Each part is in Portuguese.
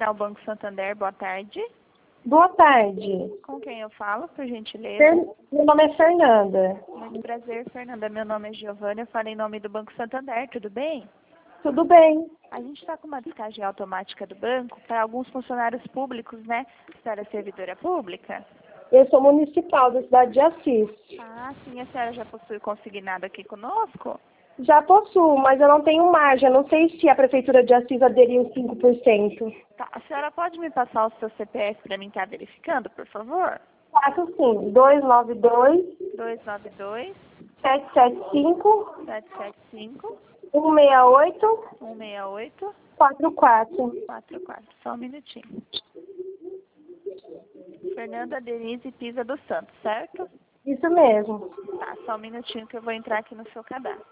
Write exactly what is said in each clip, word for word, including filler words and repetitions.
Central Banco Santander, boa tarde. Boa tarde. Com quem eu falo, por gentileza? Fer- Meu nome é Fernanda. Muito prazer, Fernanda. Meu nome é Giovana, eu falo em nome do Banco Santander, tudo bem? Tudo bem? A gente está com uma descagem automática do banco para alguns funcionários públicos, né? A senhora é servidora pública? Eu sou municipal da cidade de Assis. Ah, sim. A senhora já possui consignado aqui conosco? Já possuo, mas eu não tenho margem. Eu não sei se a prefeitura de Assis aderiu cinco por cento. Tá. A senhora pode me passar o seu C P F para mim estar verificando, por favor? Faço sim. dois nove dois, dois nove dois, sete sete cinco, sete sete cinco, um seis oito, um seis oito, quatro quatro. quatro quatro. Só um minutinho. Fernanda Denise Pisa dos Santos, certo? Isso mesmo. Tá, só um minutinho que eu vou entrar aqui no seu cadastro.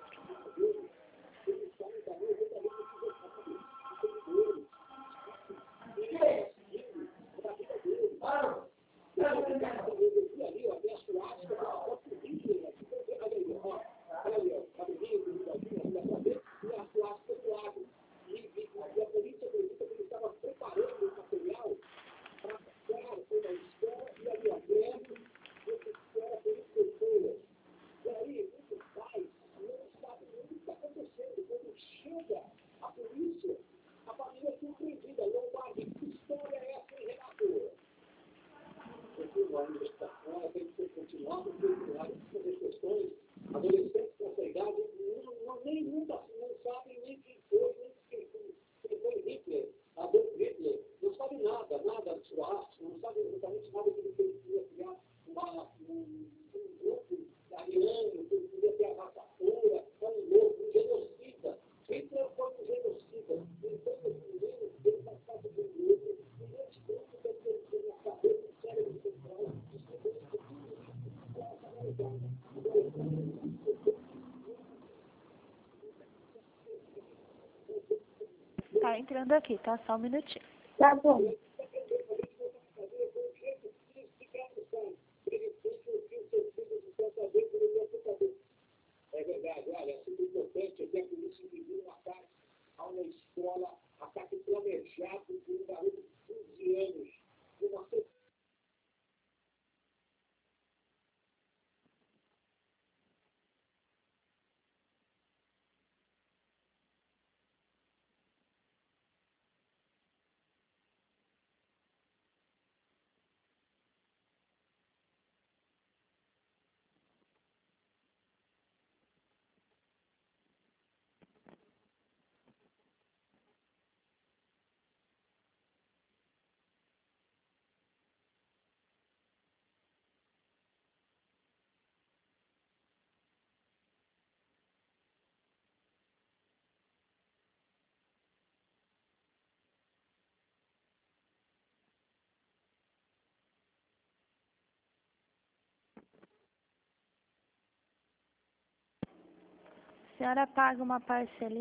Tá entrando aqui, tá? Só um minutinho. Tá bom. É verdade, olha, é super importante, até a polícia pediu um ataque a uma escola, ataque planejado de um garoto de quinze anos, de uma A senhora paga uma parcela